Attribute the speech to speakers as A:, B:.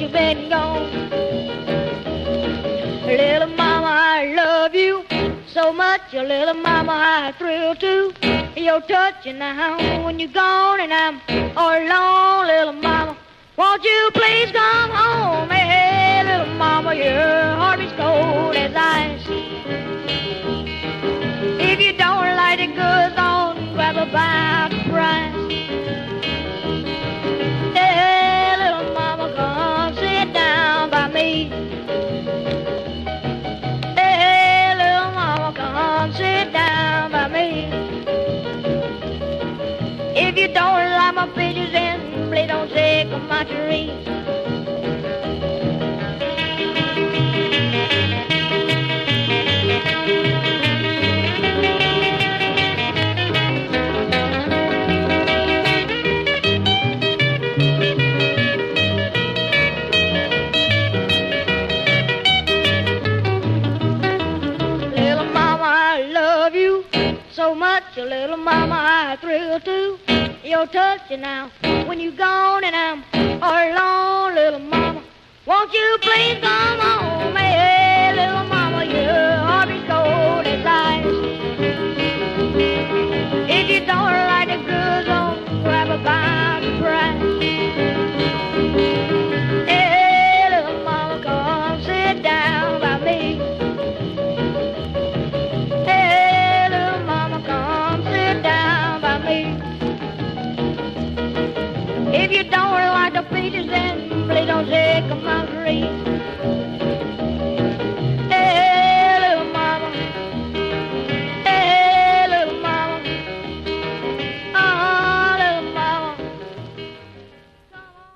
A: you've been gone. Little mama, I love you so much. Little mama, I thrill to your touch. And now when you're gone and I'm all alone, little mama, won't you please come home? Hey, little mama, your heart is cold as ice. If you don't like the goods on, grab about the price. Hey, little mama, come sit down by me. Hey, little mama, come sit down by me. If you don't like my pictures, then please don't take my tree. Little mama, I love you so much. Little mama, I thrill to your touch. And now when you're gone and I'm all alone, little mama, won't you please come home? Hey, little mama, your heart is cold as ice. If you don't like the goods on, grab about the price. Hey, little mama, come sit down by me. Hey, little mama, come sit down by me. If you don't like the peaches, then please don't take 'em out.